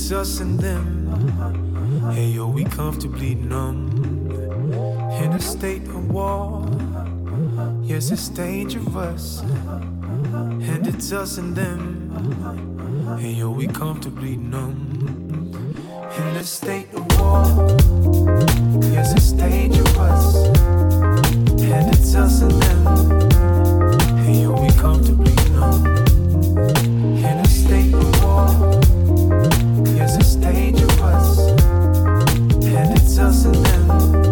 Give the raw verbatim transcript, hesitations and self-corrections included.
it's us and them. Hey yo, we comfortably numb in a state of war. Yes, it's dangerous, and it's us and them. Hey yo, we comfortably numb in a state of war. Yes, it's dangerous, and it's us and them. Hey yo, we comfortably numb in a state of war. Yes, it's dangerous, and it's us and them.